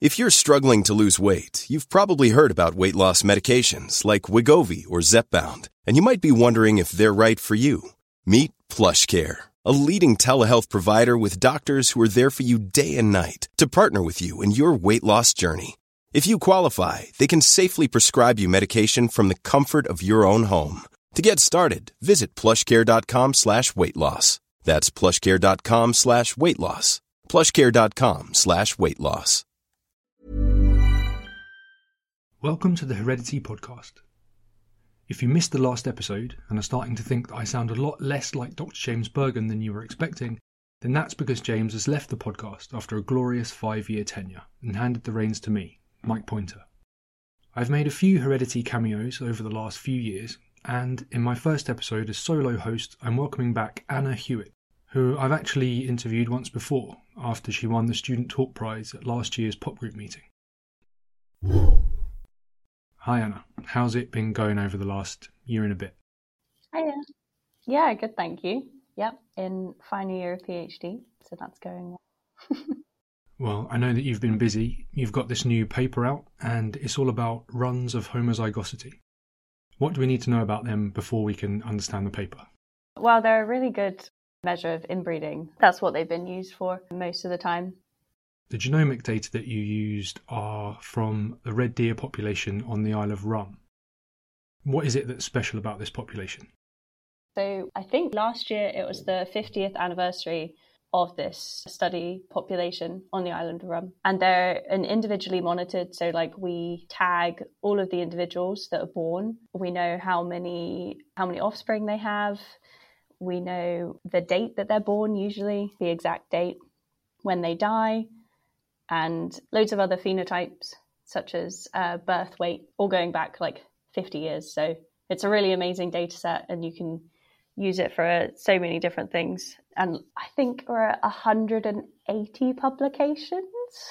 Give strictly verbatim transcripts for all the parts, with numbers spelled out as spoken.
If you're struggling to lose weight, you've probably heard about weight loss medications like Wegovy or Zepbound, and you might be wondering if they're right for you. Meet PlushCare, a leading telehealth provider with doctors who are there for you day and night to partner with you in your weight loss journey. If you qualify, they can safely prescribe you medication from the comfort of your own home. To get started, visit plushcare.com slash weight loss. That's plushcare.com slash weight loss. plushcare.com slash weight loss. Welcome to the Heredity Podcast. If you missed the last episode and are starting to think that I sound a lot less like Doctor James Bergen than you were expecting, then that's because James has left the podcast after a glorious five-year tenure and handed the reins to me, Mike Pointer. I've made a few Heredity cameos over the last few years, and in my first episode as solo host, I'm welcoming back Anna Hewitt, who I've actually interviewed once before after she won the Student Talk Prize at last year's pop group meeting. Hi Anna, how's it been going over the last year and a bit? Hiya. Yeah, good, thank you. Yep, in final year of PhD, so that's going well. Well, I know that you've been busy. You've got this new paper out, and it's all about runs of homozygosity. What do we need to know about them before we can understand the paper? Well, they're a really good measure of inbreeding. That's what they've been used for most of the time. The genomic data that you used are from the red deer population on the Isle of Rum. What is it that's special about this population? So I think last year it was the fiftieth anniversary of this study population on the island of Rum. And they're an individually monitored, so like we tag all of the individuals that are born. We know how many how many offspring they have. We know the date that they're born, usually the exact date, when they die, and loads of other phenotypes such as uh, birth weight, all going back like fifty years. So it's a really amazing data set, and you can use it for so many different things. And I think we're at one hundred eighty publications.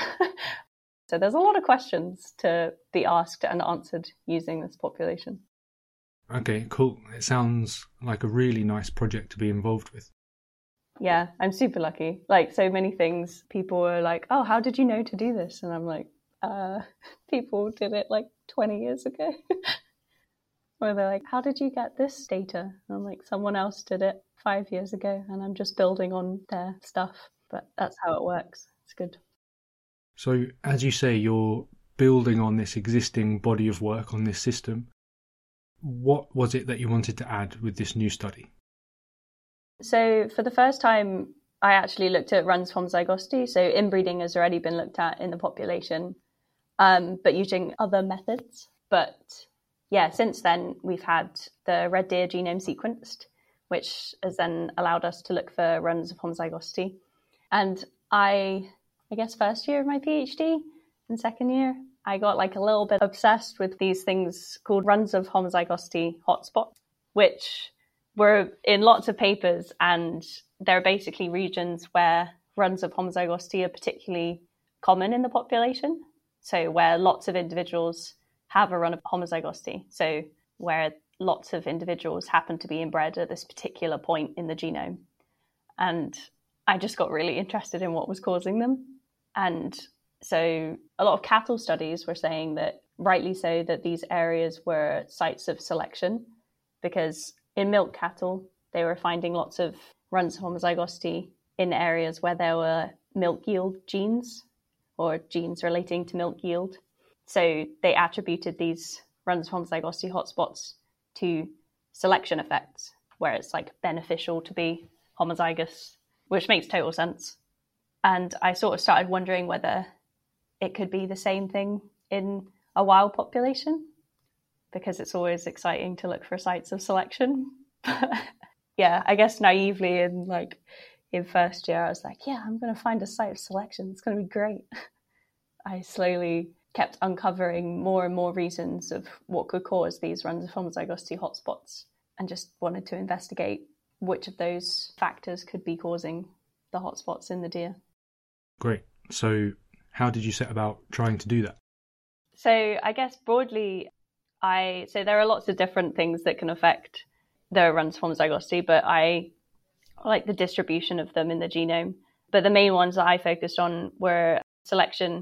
So there's a lot of questions to be asked and answered using this population. Okay, cool. It sounds like a really nice project to be involved with. Yeah, I'm super lucky. Like so many things, people were like, oh, how did you know to do this? And I'm like, uh, people did it like twenty years ago. Or they're like, how did you get this data? And I'm like, someone else did it five years ago and I'm just building on their stuff. But that's how it works. It's good. So as you say, you're building on this existing body of work on this system. What was it that you wanted to add with this new study? So for the first time, I actually looked at runs of homozygosity. So inbreeding has already been looked at in the population, um, but using other methods. But yeah, since then, we've had the red deer genome sequenced, which has then allowed us to look for runs of homozygosity. And I, I guess first year of my PhD and second year, I got like a little bit obsessed with these things called runs of homozygosity hotspots, which were in lots of papers, and they're basically regions where runs of homozygosity are particularly common in the population. So where lots of individuals have a run of homozygosity. So where lots of individuals happen to be inbred at this particular point in the genome. And I just got really interested in what was causing them. And so a lot of cattle studies were saying that, rightly so, that these areas were sites of selection, because in milk cattle, they were finding lots of runs of homozygosity in areas where there were milk yield genes or genes relating to milk yield. So they attributed these runs of homozygosity hotspots to selection effects, where it's like beneficial to be homozygous, which makes total sense. And I sort of started wondering whether it could be the same thing in a wild population, because it's always exciting to look for sites of selection. Yeah, I guess naively in like in first year, I was like, yeah, I'm going to find a site of selection. It's going to be great. I slowly kept uncovering more and more reasons of what could cause these runs of homozygosity hotspots, and just wanted to investigate which of those factors could be causing the hotspots in the deer. Great. So how did you set about trying to do that? So I guess broadly, I so there are lots of different things that can affect the runs of homozygosity, but I like the distribution of them in the genome. But the main ones that I focused on were selection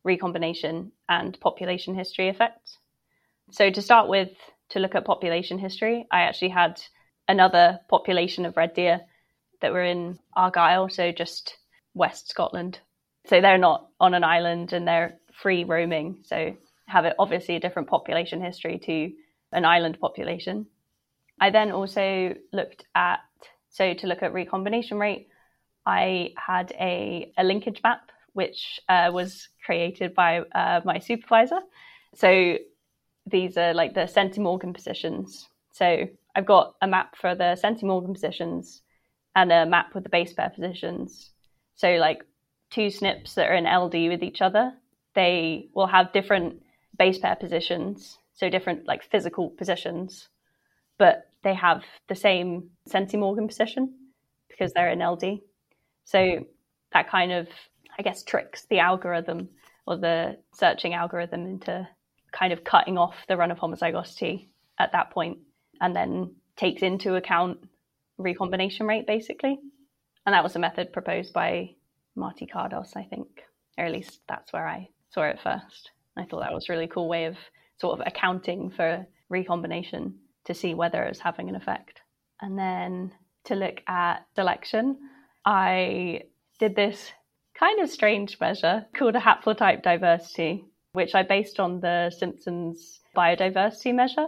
recombination and population history effects. So to start with, to look at population history, I actually had another population of red deer that were in Argyll, so just West Scotland. So they're not on an island and they're free roaming, so have it obviously a different population history to an island population. I then also looked at, so to look at recombination rate, I had a, a linkage map, which uh, was created by uh, my supervisor. So these are like the centimorgan positions. So I've got a map for the centimorgan positions and a map with the base pair positions. So like two S N Ps that are in L D with each other, they will have different base pair positions, so different like physical positions, but they have the same centimorgan position because they're in L D. So that kind of, I guess, tricks the algorithm or the searching algorithm into kind of cutting off the run of homozygosity at that point, and then takes into account recombination rate, basically. And that was a method proposed by Marty Kardos, I think, or at least that's where I saw it first. I thought that was a really cool way of sort of accounting for recombination to see whether it's having an effect. And then to look at selection, I did this kind of strange measure called a haplotype diversity, which I based on the Simpsons biodiversity measure.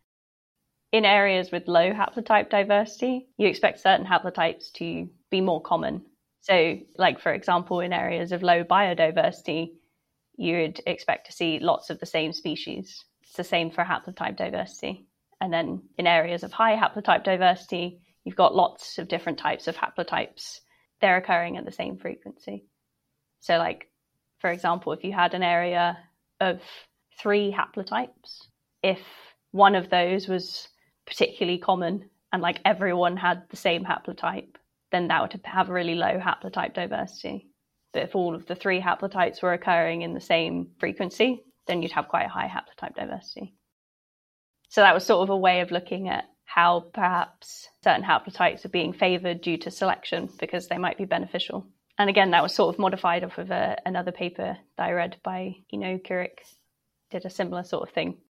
In areas with low haplotype diversity, you expect certain haplotypes to be more common. So, like, for example, in areas of low biodiversity, you'd expect to see lots of the same species. It's the same for haplotype diversity. And then in areas of high haplotype diversity, you've got lots of different types of haplotypes. They're occurring at the same frequency. So, like, for example, if you had an area of three haplotypes, if one of those was particularly common and like everyone had the same haplotype, then that would have a really low haplotype diversity. But if all of the three haplotypes were occurring in the same frequency, then you'd have quite a high haplotype diversity. So that was sort of a way of looking at how perhaps certain haplotypes are being favoured due to selection because they might be beneficial. And again, that was sort of modified off of a, another paper that I read by Eno Kurik, did a similar sort of thing.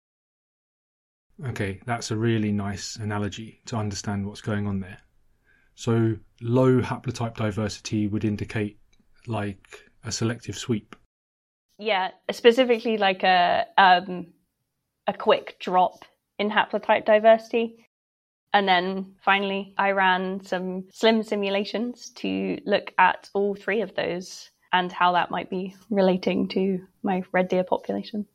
Okay, that's a really nice analogy to understand what's going on there. So low haplotype diversity would indicate like a selective sweep. Yeah, specifically like a um, a quick drop in haplotype diversity. And then finally, I ran some SLIM simulations to look at all three of those and how that might be relating to my red deer population.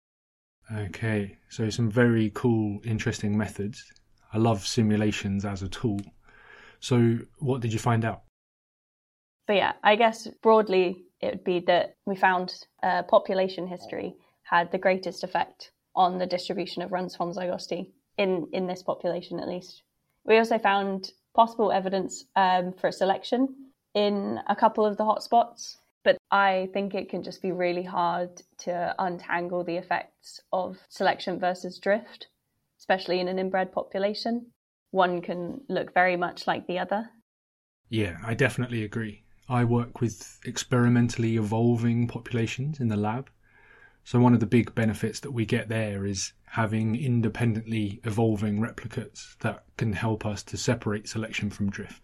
Okay, so some very cool, interesting methods. I love simulations as a tool. So what did you find out? But yeah, I guess broadly it would be that we found uh, population history had the greatest effect on the distribution of runs homozygosity. In, in this population, at least. We also found possible evidence um, for selection in a couple of the hotspots, but I think it can just be really hard to untangle the effects of selection versus drift, especially in an inbred population. One can look very much like the other. Yeah, I definitely agree. I work with experimentally evolving populations in the lab. So one of the big benefits that we get there is having independently evolving replicates that can help us to separate selection from drift.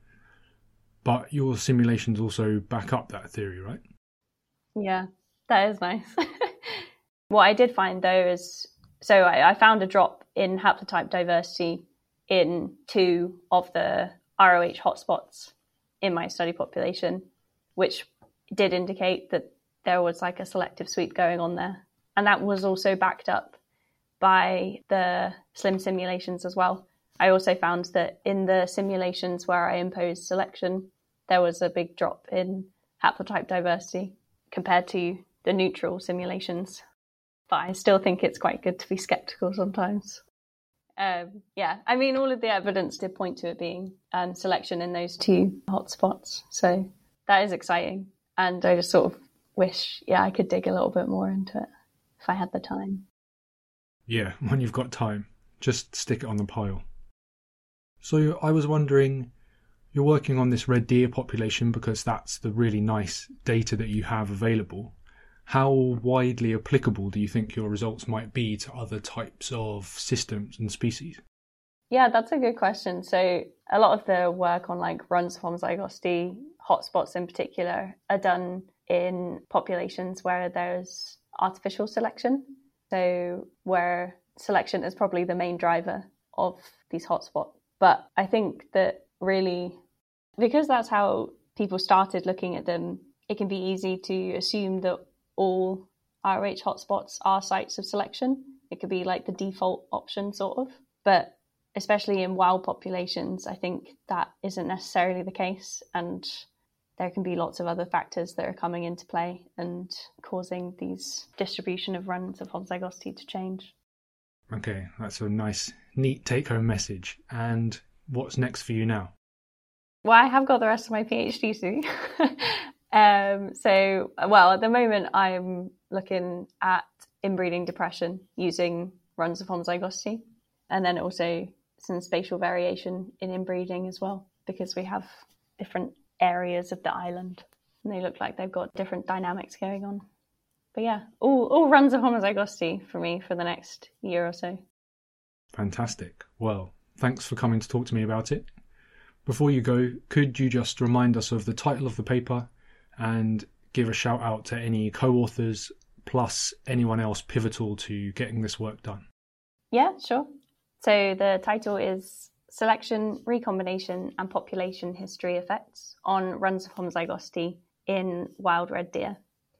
But your simulations also back up that theory, right? Yeah, that is nice. What I did find though is, so I, I found a drop in haplotype diversity in two of the R O H hotspots in my study population, which did indicate that there was like a selective sweep going on there. And that was also backed up by the SLIM simulations as well. I also found that in the simulations where I imposed selection, there was a big drop in haplotype diversity compared to the neutral simulations. But I still think it's quite good to be skeptical sometimes. Um, yeah, I mean, all of the evidence did point to it being um, selection in those two hotspots. So that is exciting. And I just sort of wish, yeah, I could dig a little bit more into it if I had the time. Yeah, when you've got time, just stick it on the pile. So I was wondering, you're working on this red deer population because that's the really nice data that you have available. how widely applicable do you think your results might be to other types of systems and species? Yeah, that's a good question. So a lot of the work on like runs of homozygosity, hotspots in particular, are done in populations where there's artificial selection. So where selection is probably the main driver of these hotspots. But I think that really, because that's how people started looking at them, it can be easy to assume that all R O H hotspots are sites of selection. It could be like the default option, sort of. But especially in wild populations, I think that isn't necessarily the case. And there can be lots of other factors that are coming into play and causing these distribution of runs of homozygosity to change. Okay, that's a nice, neat take-home message. And what's next for you now? Well, I have got the rest of my PhD to do. um, so, well, at the moment, I'm looking at inbreeding depression using runs of homozygosity, and then also some spatial variation in inbreeding as well, because we have different areas of the island and they look like they've got different dynamics going on. But yeah, all, all runs of homozygosity for me for the next year or so. Fantastic. Well, thanks for coming to talk to me about it. Before you go, could you just remind us of the title of the paper and give a shout out to any co-authors plus anyone else pivotal to getting this work done? Yeah, sure. So the title is Selection, Recombination and Population History Effects on Runs of Homozygosity in Wild Red Deer.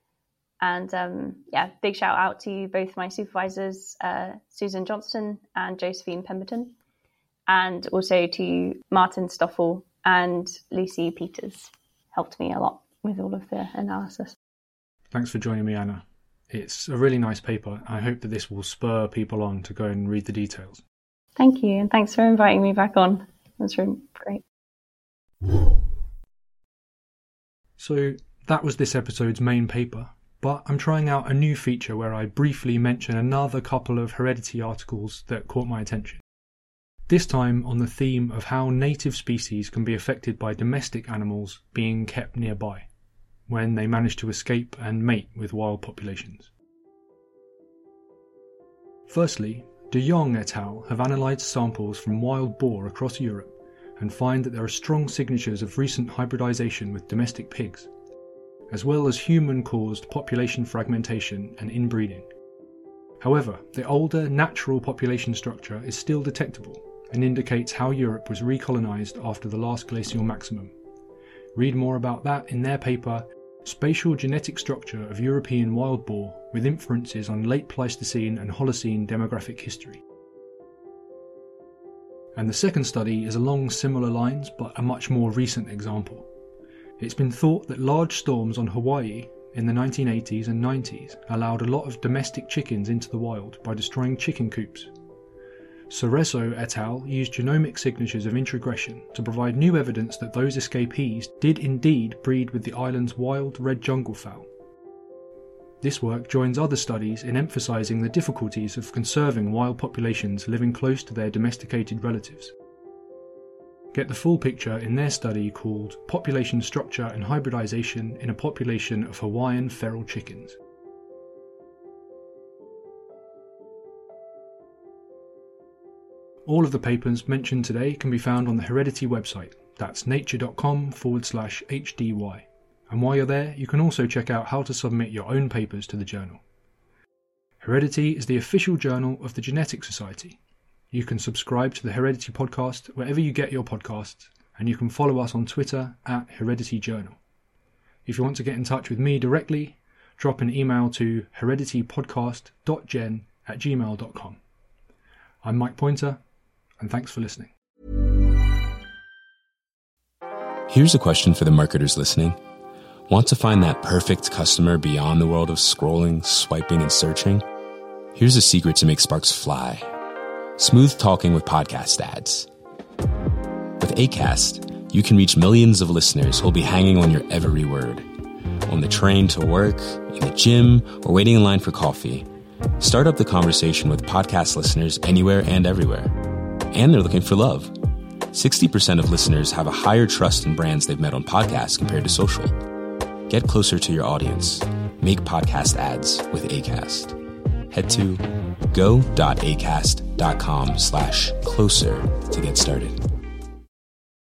And um, yeah, big shout out to both my supervisors, uh, Susan Johnston and Josephine Pemberton, and also to Martin Stoffel and Lucy Peters. Helped me a lot with all of the analysis. Thanks for joining me, Anna. It's a really nice paper. I hope that this will spur people on to go and read the details. Thank you, and thanks for inviting me back on. That's really great. So that was this episode's main paper, but I'm trying out a new feature where I briefly mention another couple of heredity articles that caught my attention. This time on the theme of how native species can be affected by domestic animals being kept nearby, when they manage to escape and mate with wild populations. Firstly, De Jong et al. Have analysed samples from wild boar across Europe and find that there are strong signatures of recent hybridisation with domestic pigs, as well as human-caused population fragmentation and inbreeding. However, the older natural population structure is still detectable and indicates how Europe was recolonised after the last glacial maximum. Read more about that in their paper, Spatial Genetic Structure of European Wild Boar with Inferences on Late Pleistocene and Holocene Demographic History. And the second study is along similar lines, but a much more recent example. It's been thought that large storms on Hawaii in the nineteen eighties and nineties allowed a lot of domestic chickens into the wild by destroying chicken coops. Cereso et al. Used genomic signatures of introgression to provide new evidence that those escapees did indeed breed with the island's wild red jungle fowl. This work joins other studies in emphasising the difficulties of conserving wild populations living close to their domesticated relatives. Get the full picture in their study called Population Structure and Hybridisation in a Population of Hawaiian Feral Chickens. All of the papers mentioned today can be found on the Heredity website. That's nature.com forward slash HDY. And while you're there, you can also check out how to submit your own papers to the journal. Heredity is the official journal of the Genetic Society. You can subscribe to the Heredity podcast wherever you get your podcasts, and you can follow us on Twitter at Heredity Journal. If you want to get in touch with me directly, drop an email to hereditypodcast.gen at gmail dot com. I'm Mike Pointer, and thanks for listening. Here's a question for the marketers listening. Want to find that perfect customer beyond the world of scrolling, swiping, and searching? Here's a secret to make sparks fly. Smooth talking with podcast ads. With Acast, you can reach millions of listeners who'll be hanging on your every word. On the train to work, in the gym, or waiting in line for coffee. Start up the conversation with podcast listeners anywhere and everywhere. And they're looking for love. sixty percent of listeners have a higher trust in brands they've met on podcasts compared to social. Get closer to your audience. make podcast ads with Acast. Head to go.acast.com slash closer to get started.